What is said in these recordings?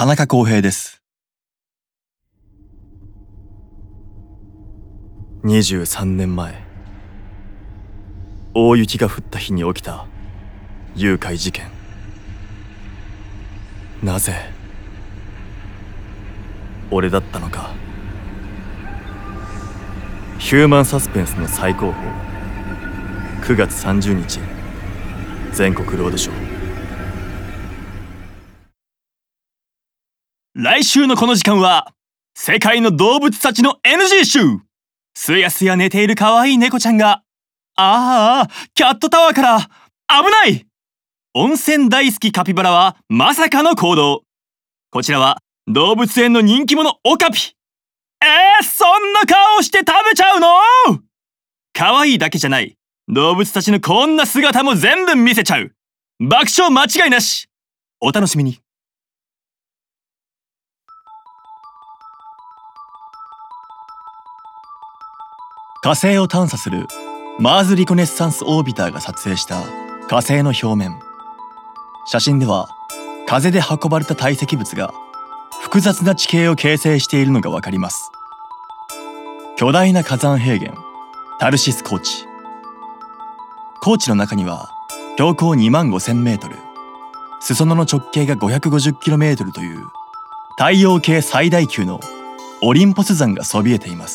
田中康平です。23年前、大雪が降った日に起きた誘拐事件。なぜ俺だったのか。ヒューマンサスペンスの最高峰、9月30日全国ロードショー。 来週のこの時間は世界の動物たちの NG 集。すやすや寝ている可愛い猫ちゃんがキャットタワーから危ない。温泉大好きカピバラはまさかの行動。こちらは動物園の人気者オカピ。そんな顔して食べちゃうの？可愛いだけじゃない、動物たちのこんな姿も全部見せちゃう。爆笑間違いなし。お楽しみに。 火星を探査するマーズ・リコネッサンス・オービターが撮影した火星の表面。写真では風で運ばれた堆積物が複雑な地形を形成しているのがわかります。巨大な火山平原タルシス高地。高地の中には標高25000メートル、裾野の直径が550キロメートルという太陽系最大級のオリンポス山がそびえています。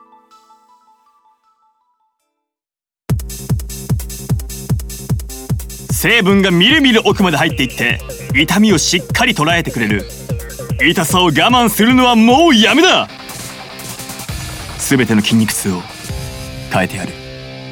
成分がみるみる奥まで入っていって痛みをしっかり捉えてくれる。痛さを我慢するのはもうやめだ。すべての筋肉痛を変えてやる。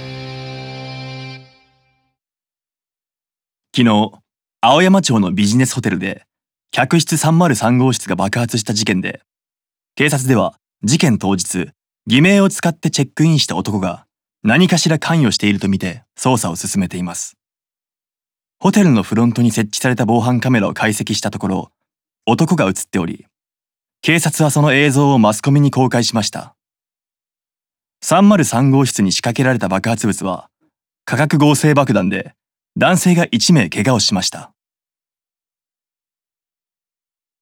昨日、青山町のビジネスホテルで客室303号室が爆発した事件で、警察では事件当日偽名を使ってチェックインした男が何かしら関与しているとみて捜査を進めています。ホテルのフロントに設置された防犯カメラを解析したところ、男が映っており、警察はその映像をマスコミに公開しました。303号室に仕掛けられた爆発物は化学合成爆弾で、男性が1名怪我をしました。